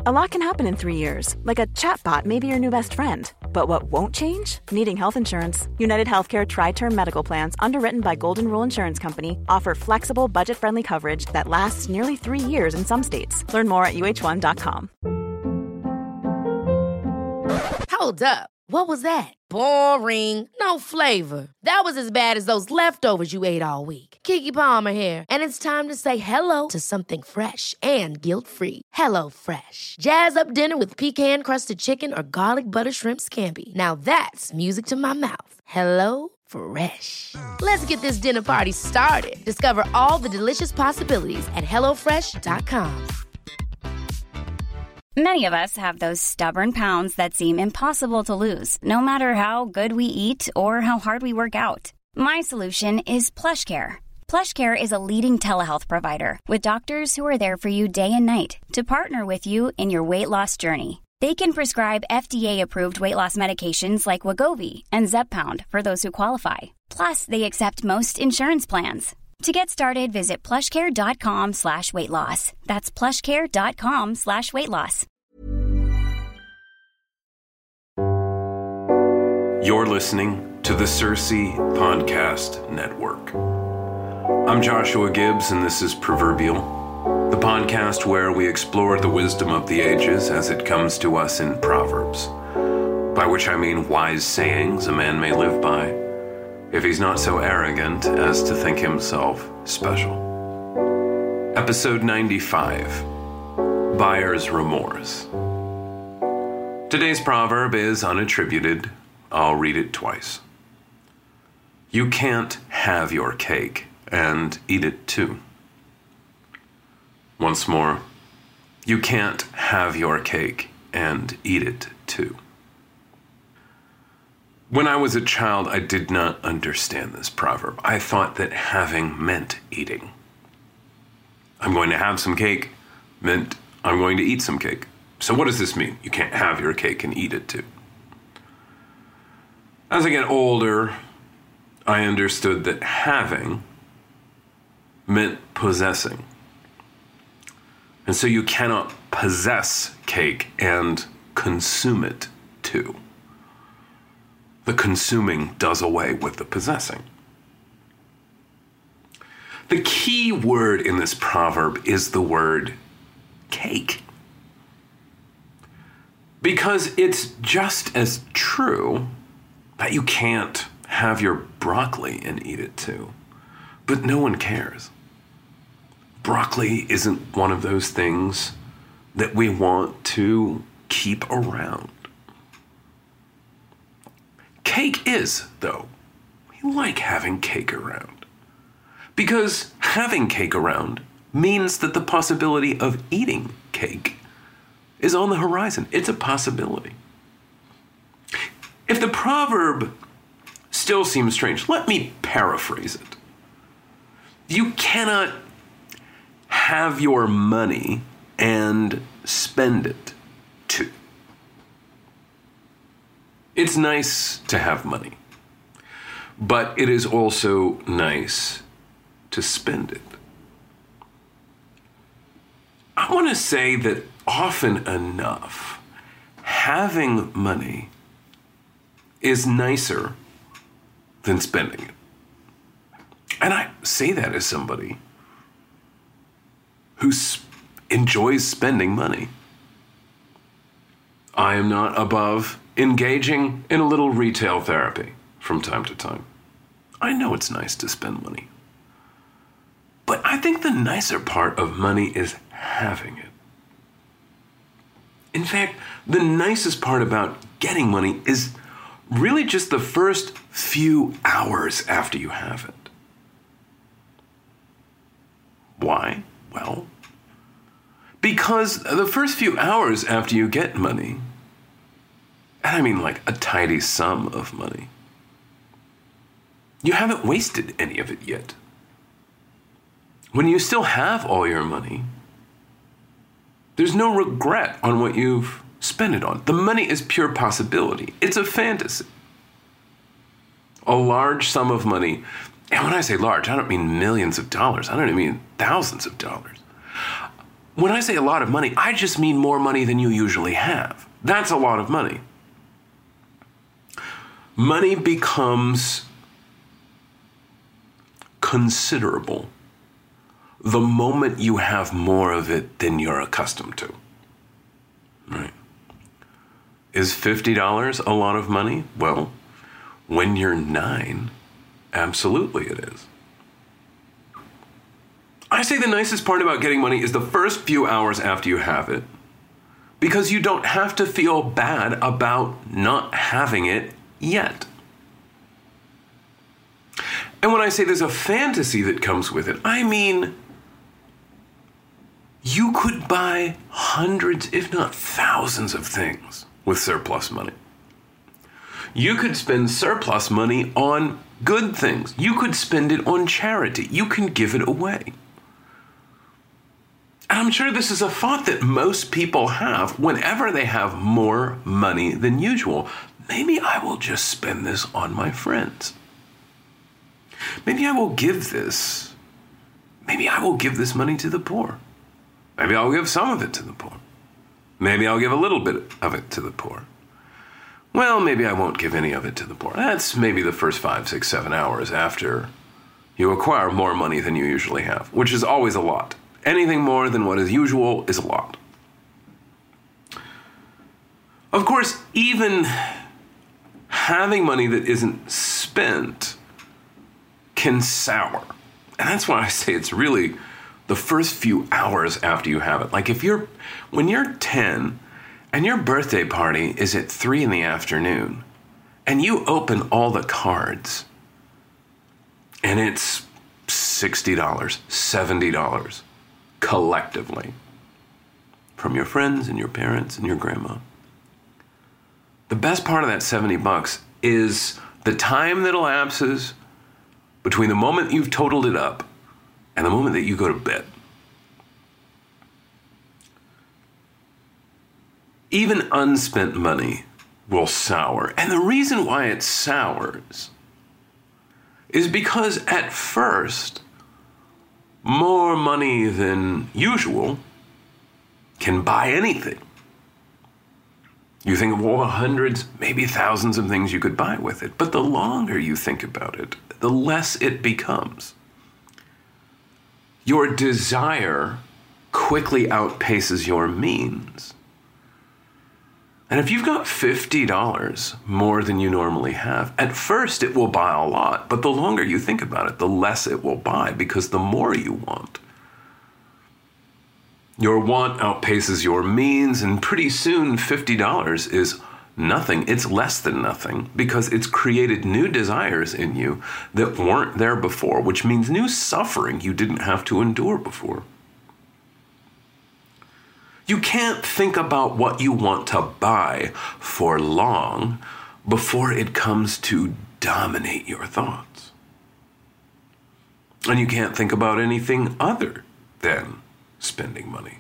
A lot can happen in 3 years, like a chatbot may be your new best friend. But what won't change? Needing health insurance. United Healthcare Tri-Term Medical Plans, underwritten by Golden Rule Insurance Company, offer flexible, budget-friendly coverage that lasts nearly 3 years in some states. Learn more at uh1.com. Hold up. What was that? Boring. No flavor. That was as bad as those leftovers you ate all week. Keke Palmer here, and it's time to say hello to something fresh and guilt-free. Hello Fresh. Jazz up dinner with pecan-crusted chicken or garlic butter shrimp scampi. Now that's music to my mouth. Hello Fresh. Let's get this dinner party started. Discover all the delicious possibilities at hellofresh.com. Many of us have those stubborn pounds that seem impossible to lose, no matter how good we eat or how hard we work out. My solution is PlushCare. PlushCare is a leading telehealth provider with doctors who are there for you day and night to partner with you in your weight loss journey. They can prescribe FDA-approved weight loss medications like Wegovy and Zepbound for those who qualify. Plus, they accept most insurance plans. To get started, visit plushcare.com/weightloss. That's plushcare.com/weightloss. You're listening to the Cersei Podcast Network. I'm Joshua Gibbs, and this is Proverbial, the podcast where we explore the wisdom of the ages as it comes to us in Proverbs, by which I mean wise sayings a man may live by, if he's not so arrogant as to think himself special. Episode 95, Buyer's Remorse. Today's proverb is unattributed. I'll read it twice. You can't have your cake and eat it too. Once more, you can't have your cake and eat it too. When I was a child, I did not understand this proverb. I thought that having meant eating. I'm going to have some cake meant I'm going to eat some cake. So what does this mean? You can't have your cake and eat it too. As I get older, I understood that having meant possessing. And so you cannot possess cake and consume it too. The consuming does away with the possessing. The key word in this proverb is the word cake. Because it's just as true that you can't have your broccoli and eat it too. But no one cares. Broccoli isn't one of those things that we want to keep around. Cake is, though. We like having cake around. Because having cake around means that the possibility of eating cake is on the horizon. It's a possibility. If the proverb still seems strange, let me paraphrase it. You cannot have your money and spend it too. It's nice to have money, but it is also nice to spend it. I want to say that often enough, having money is nicer than spending it. And I say that as somebody who enjoys spending money. I am not above engaging in a little retail therapy from time to time. I know it's nice to spend money. But I think the nicer part of money is having it. In fact, the nicest part about getting money is really just the first few hours after you have it. Why? Well, because the first few hours after you get money, and I mean like a tidy sum of money, you haven't wasted any of it yet. When you still have all your money, there's no regret on what you've spent it on. The money is pure possibility. It's a fantasy. A large sum of money, and when I say large, I don't mean millions of dollars. I don't even mean thousands of dollars. When I say a lot of money, I just mean more money than you usually have. That's a lot of money. Money becomes considerable the moment you have more of it than you're accustomed to. Right? Is $50 a lot of money? Well, when you're 9, absolutely it is. I say the nicest part about getting money is the first few hours after you have it, because you don't have to feel bad about not having it yet. And when I say there's a fantasy that comes with it, I mean you could buy hundreds, if not thousands of things with surplus money. You could spend surplus money on good things. You could spend it on charity. You can give it away. And I'm sure this is a thought that most people have whenever they have more money than usual. Maybe I will just spend this on my friends. Maybe I will give this money to the poor. Maybe I'll give some of it to the poor. Maybe I'll give a little bit of it to the poor. Well, maybe I won't give any of it to the poor. That's maybe the first 5, 6, 7 hours after you acquire more money than you usually have, which is always a lot. Anything more than what is usual is a lot. Of course, even having money that isn't spent can sour. And that's why I say it's really the first few hours after you have it. Like when you're 10 and your birthday party is at 3 in the afternoon and you open all the cards and it's $60, $70 collectively from your friends and your parents and your grandma. The best part of that $70 is the time that elapses between the moment you've totaled it up and the moment that you go to bed. Even unspent money will sour. And the reason why it sours is because at first, more money than usual can buy anything. You think of all the hundreds, maybe thousands of things you could buy with it. But the longer you think about it, the less it becomes. Your desire quickly outpaces your means. And if you've got $50 more than you normally have, at first it will buy a lot, but the longer you think about it, the less it will buy because the more you want. Your want outpaces your means, and pretty soon $50 is nothing. It's less than nothing because it's created new desires in you that weren't there before, which means new suffering you didn't have to endure before. You can't think about what you want to buy for long before it comes to dominate your thoughts. And you can't think about anything other than spending money.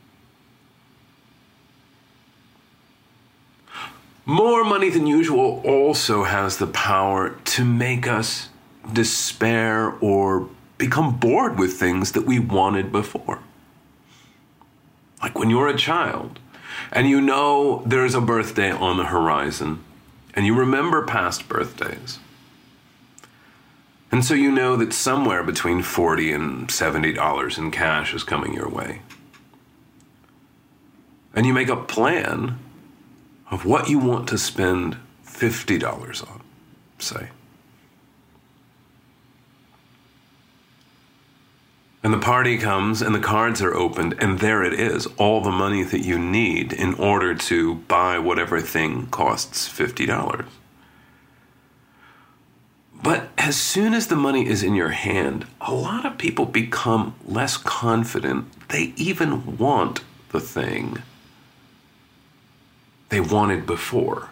More money than usual also has the power to make us despair or become bored with things that we wanted before. Like when you're a child and you know there's a birthday on the horizon and you remember past birthdays. And so you know that somewhere between $40 and $70 in cash is coming your way. And you make a plan of what you want to spend $50 on, say. And the party comes and the cards are opened and there it is, all the money that you need in order to buy whatever thing costs $50. But as soon as the money is in your hand, a lot of people become less confident. They even want the thing they wanted before.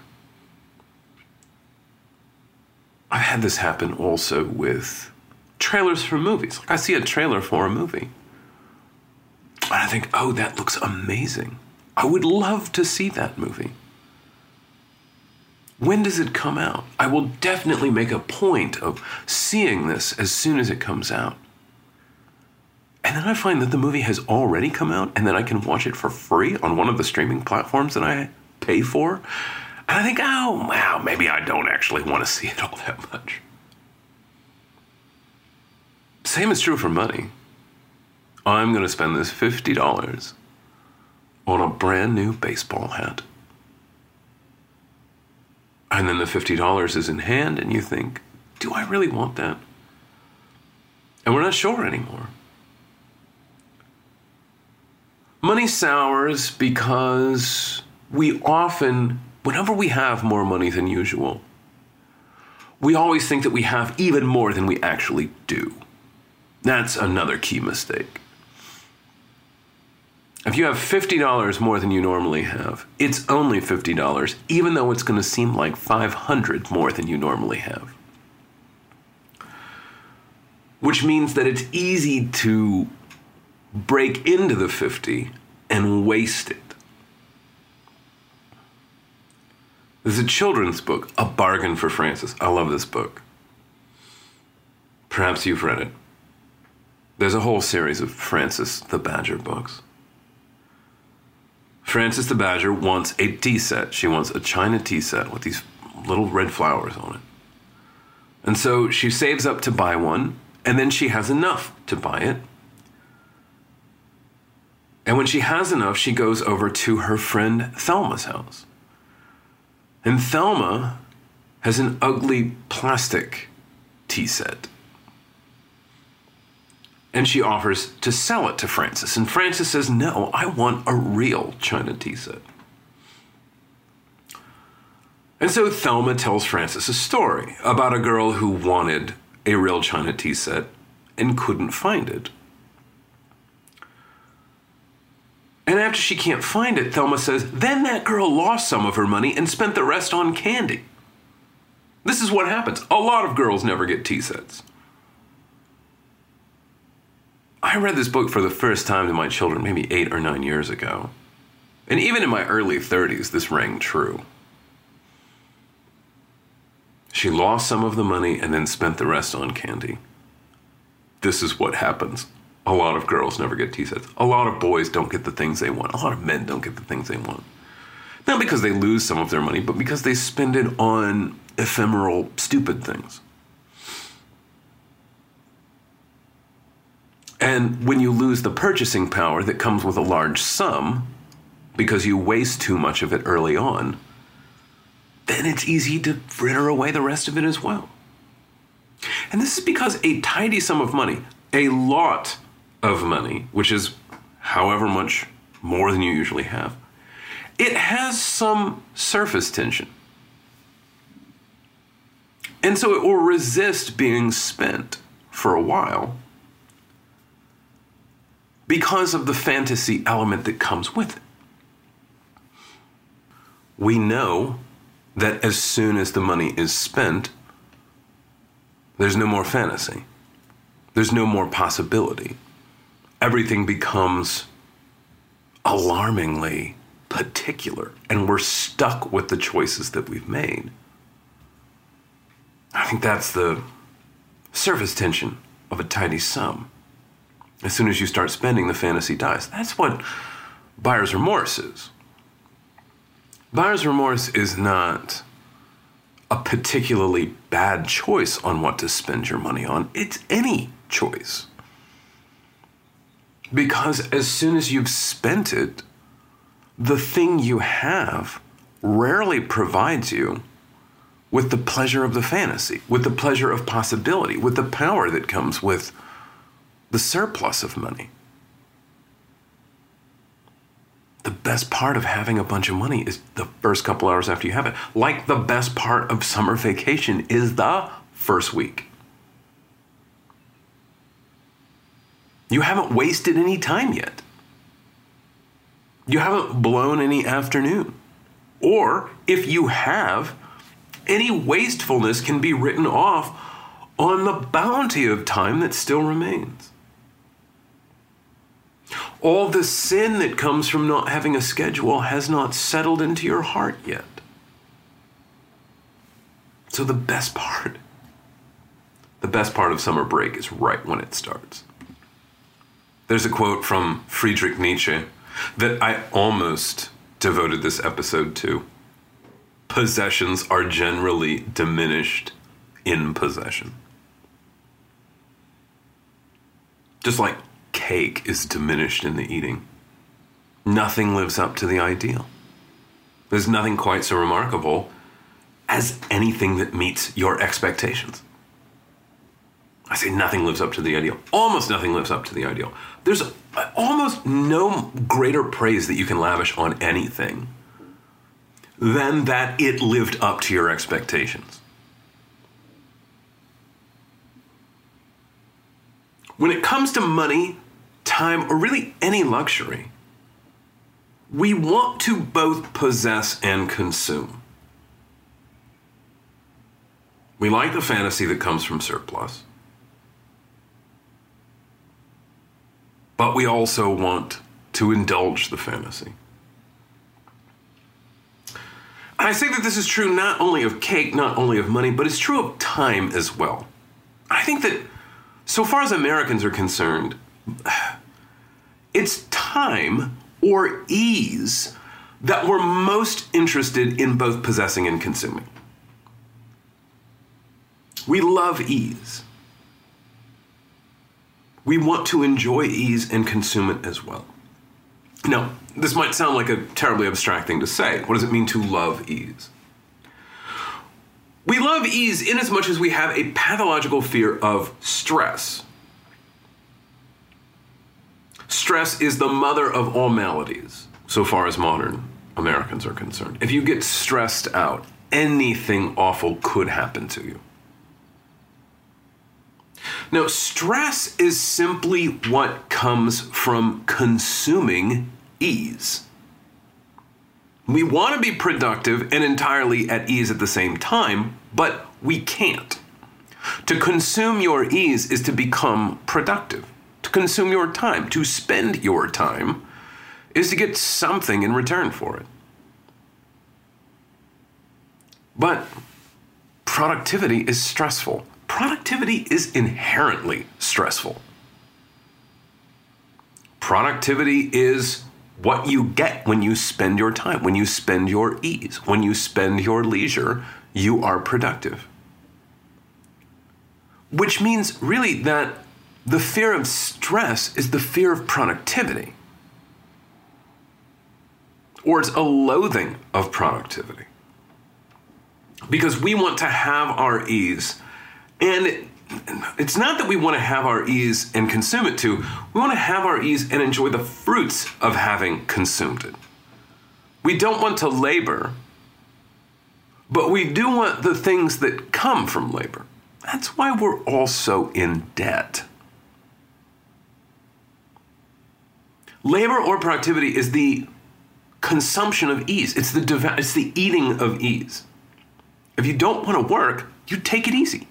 I've had this happen also with trailers for movies. Like I see a trailer for a movie and I think, oh, that looks amazing. I would love to see that movie. When does it come out? I will definitely make a point of seeing this as soon as it comes out. And then I find that the movie has already come out and then I can watch it for free on one of the streaming platforms that I pay for. And I think, oh, wow, maybe I don't actually want to see it all that much. Same is true for money. I'm going to spend this $50 on a brand new baseball hat. And then the $50 is in hand and you think, do I really want that? And we're not sure anymore. Money sours because we often, whenever we have more money than usual, we always think that we have even more than we actually do. That's another key mistake. If you have $50 more than you normally have, it's only $50, even though it's going to seem like $500 more than you normally have. Which means that it's easy to break into the 50 and waste it. There's a children's book, A Bargain for Francis. I love this book. Perhaps you've read it. There's a whole series of Francis the Badger books. Francis the Badger wants a tea set. She wants a china tea set with these little red flowers on it. And so she saves up to buy one, and then she has enough to buy it. And when she has enough, she goes over to her friend Thelma's house. And Thelma has an ugly plastic tea set. And she offers to sell it to Francis. And Francis says, no, I want a real china tea set. And so Thelma tells Francis a story about a girl who wanted a real china tea set and couldn't find it. And after she can't find it, Thelma says, then that girl lost some of her money and spent the rest on candy. This is what happens. A lot of girls never get tea sets. I read this book for the first time to my children maybe 8 or 9 years ago. And even in my early 30s, this rang true. She lost some of the money and then spent the rest on candy. This is what happens. A lot of girls never get tea sets. A lot of boys don't get the things they want. A lot of men don't get the things they want. Not because they lose some of their money, but because they spend it on ephemeral, stupid things. And when you lose the purchasing power that comes with a large sum, because you waste too much of it early on, then it's easy to fritter away the rest of it as well. And this is because a tidy sum of money, a lot of money, which is however much more than you usually have, it has some surface tension. And so it will resist being spent for a while because of the fantasy element that comes with it. We know that as soon as the money is spent, there's no more fantasy. There's no more possibility. Everything becomes alarmingly particular, and we're stuck with the choices that we've made. I think that's the surface tension of a tidy sum. As soon as you start spending, the fantasy dies. That's what buyer's remorse is. Buyer's remorse is not a particularly bad choice on what to spend your money on. It's any choice. Because as soon as you've spent it, the thing you have rarely provides you with the pleasure of the fantasy, with the pleasure of possibility, with the power that comes with the surplus of money. The best part of having a bunch of money is the first couple hours after you have it. Like the best part of summer vacation is the first week. You haven't wasted any time yet. You haven't blown any afternoon. Or if you have, any wastefulness can be written off on the bounty of time that still remains. All the sin that comes from not having a schedule has not settled into your heart yet. So the best part of summer break is right when it starts. There's a quote from Friedrich Nietzsche that I almost devoted this episode to. Possessions are generally diminished in possession. Just like cake is diminished in the eating. Nothing lives up to the ideal. There's nothing quite so remarkable as anything that meets your expectations. I say nothing lives up to the ideal. Almost nothing lives up to the ideal. There's almost no greater praise that you can lavish on anything than that it lived up to your expectations. When it comes to money, time, or really any luxury, we want to both possess and consume. We like the fantasy that comes from surplus. But we also want to indulge the fantasy. And I say that this is true not only of cake, not only of money, but it's true of time as well. I think that so far as Americans are concerned, it's time or ease that we're most interested in both possessing and consuming. We love ease. We want to enjoy ease and consume it as well. Now, this might sound like a terribly abstract thing to say. What does it mean to love ease? We love ease in as much as we have a pathological fear of stress. Stress is the mother of all maladies, so far as modern Americans are concerned. If you get stressed out, anything awful could happen to you. Now, stress is simply what comes from consuming ease. We want to be productive and entirely at ease at the same time, but we can't. To consume your ease is to become productive. To consume your time, to spend your time, is to get something in return for it. But productivity is stressful. Productivity is inherently stressful. Productivity is what you get when you spend your time, when you spend your ease, when you spend your leisure, you are productive. Which means really that the fear of stress is the fear of productivity. Or it's a loathing of productivity. Because we want to have our ease. And it's not that we want to have our ease and consume it too. We want to have our ease and enjoy the fruits of having consumed it. We don't want to labor, but we do want the things that come from labor. That's why we're also in debt. Labor or productivity is the consumption of ease. It's the eating of ease. If you don't want to work, you take it easy.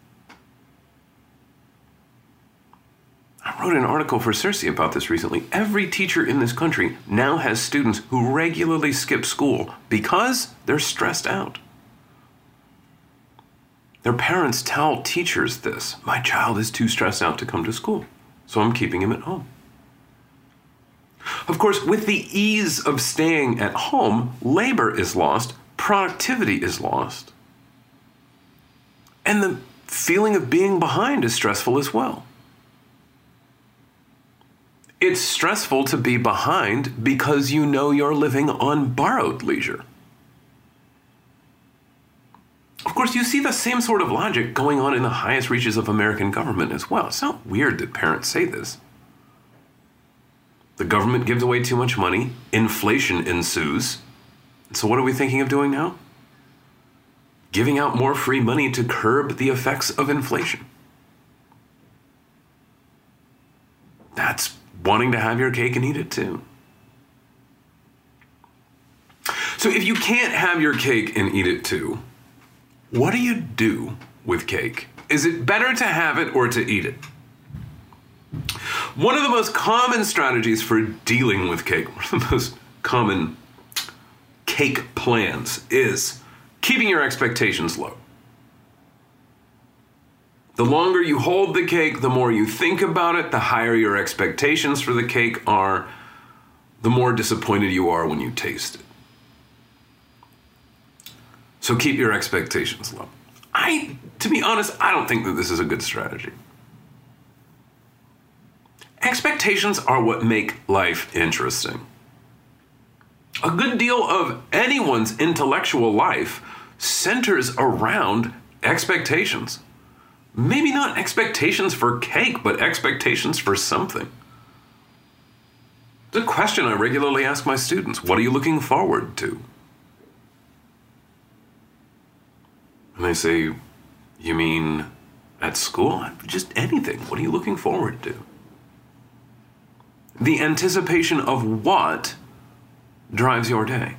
I wrote an article for Circe about this recently. Every teacher in this country now has students who regularly skip school because they're stressed out. Their parents tell teachers this. My child is too stressed out to come to school, so I'm keeping him at home. Of course, with the ease of staying at home, labor is lost, productivity is lost, and the feeling of being behind is stressful as well. It's stressful to be behind because you know you're living on borrowed leisure. Of course, you see the same sort of logic going on in the highest reaches of American government as well. It's not weird that parents say this. The government gives away too much money, inflation ensues. So what are we thinking of doing now? Giving out more free money to curb the effects of inflation. That's wanting to have your cake and eat it too. So if you can't have your cake and eat it too, what do you do with cake? Is it better to have it or to eat it? One of the most common strategies for dealing with cake, one of the most common cake plans is keeping your expectations low. The longer you hold the cake, the more you think about it, the higher your expectations for the cake are, the more disappointed you are when you taste it. So keep your expectations low. To be honest, I don't think that this is a good strategy. Expectations are what make life interesting. A good deal of anyone's intellectual life centers around expectations. Maybe not expectations for cake, but expectations for something. It's a question I regularly ask my students. What are you looking forward to? And they say, you mean at school? Just anything. What are you looking forward to? The anticipation of what drives your day?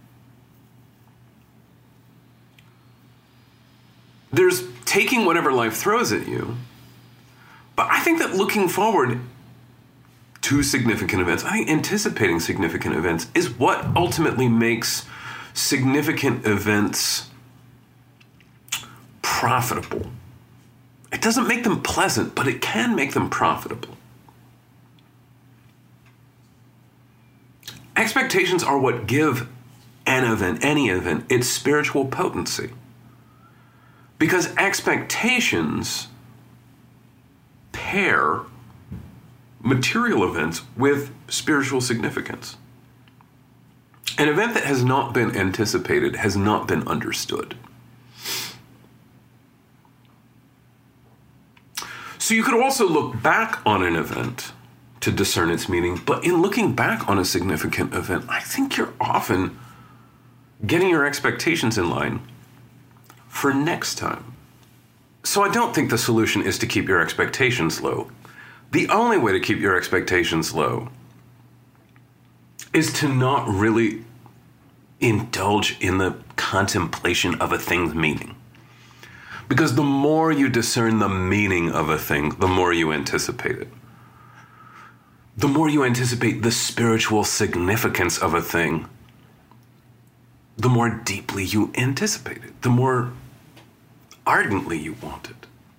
There's taking whatever life throws at you, but I think that looking forward to significant events, I think anticipating significant events is what ultimately makes significant events profitable. It doesn't make them pleasant, but it can make them profitable. Expectations are what give an event, any event, its spiritual potency. Because expectations pair material events with spiritual significance. An event that has not been anticipated has not been understood. So you could also look back on an event to discern its meaning, but in looking back on a significant event, I think you're often getting your expectations in line for next time. So I don't think the solution is to keep your expectations low. The only way to keep your expectations low is to not really indulge in the contemplation of a thing's meaning. Because the more you discern the meaning of a thing, the more you anticipate it. The more you anticipate the spiritual significance of a thing, the more deeply you anticipate it, the more ardently you want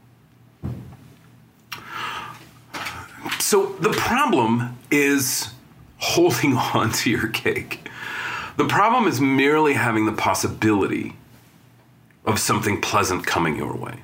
it. So the problem is holding on to your cake. The problem is merely having the possibility of something pleasant coming your way.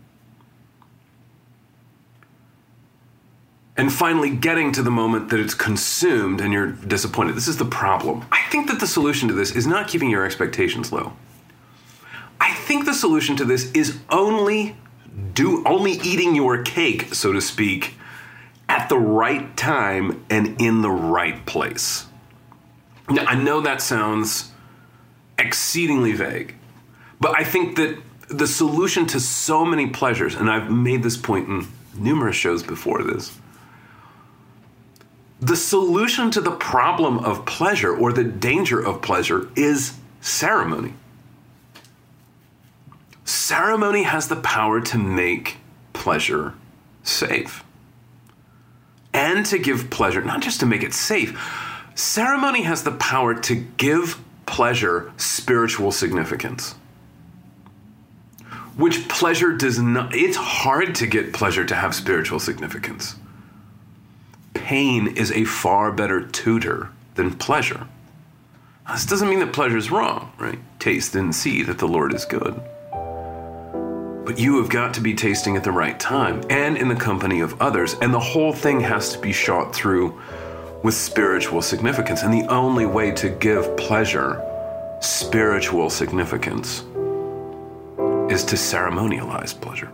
And finally getting to the moment that it's consumed and you're disappointed. This is the problem. I think that the solution to this is not keeping your expectations low. I think the solution to this is only eating your cake, so to speak, at the right time and in the right place. Now, I know that sounds exceedingly vague, but I think that the solution to so many pleasures, and I've made this point in numerous shows before this, the solution to the problem of pleasure or the danger of pleasure is ceremony. Ceremony has the power to make pleasure safe. And to give pleasure, not just to make it safe, ceremony has the power to give pleasure spiritual significance. Which pleasure does not, it's hard to get pleasure to have spiritual significance. Pain is a far better tutor than pleasure. This doesn't mean that pleasure is wrong, right? Taste and see that the Lord is good. But you have got to be tasting at the right time and in the company of others, and the whole thing has to be shot through with spiritual significance. And the only way to give pleasure spiritual significance is to ceremonialize pleasure.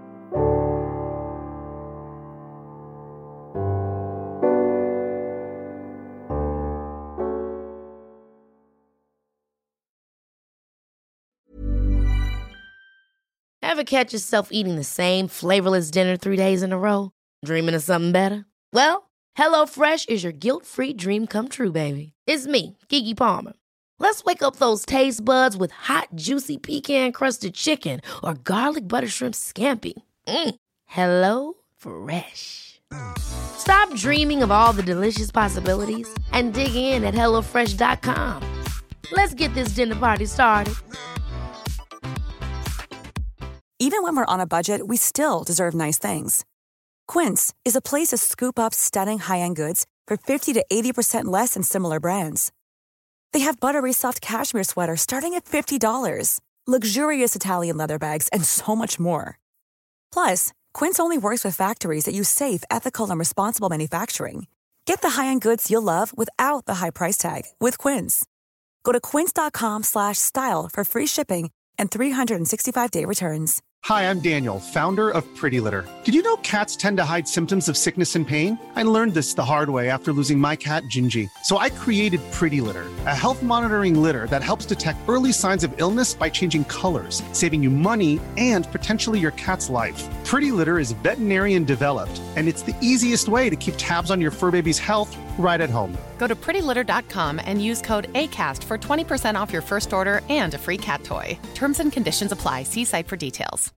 Ever catch yourself eating the same flavorless dinner 3 days in a row? Dreaming of something better? Well, HelloFresh is your guilt-free dream come true, baby. It's me, Keke Palmer. Let's wake up those taste buds with hot, juicy pecan-crusted chicken or garlic butter shrimp scampi. Hello Fresh. Stop dreaming of all the delicious possibilities and dig in at HelloFresh.com. Let's get this dinner party started. Even when we're on a budget, we still deserve nice things. Quince is a place to scoop up stunning high-end goods for 50 to 80% less than similar brands. They have buttery soft cashmere sweaters starting at $50, luxurious Italian leather bags, and so much more. Plus, Quince only works with factories that use safe, ethical, and responsible manufacturing. Get the high-end goods you'll love without the high price tag with Quince. Go to quince.com/style for free shipping and 365-day returns. Hi, I'm Daniel, founder of Pretty Litter. Did you know cats tend to hide symptoms of sickness and pain? I learned this the hard way after losing my cat, Gingy. So I created Pretty Litter, a health monitoring litter that helps detect early signs of illness by changing colors, saving you money and potentially your cat's life. Pretty Litter is veterinarian developed, and it's the easiest way to keep tabs on your fur baby's health right at home. Go to prettylitter.com and use code ACAST for 20% off your first order and a free cat toy. Terms and conditions apply. See site for details.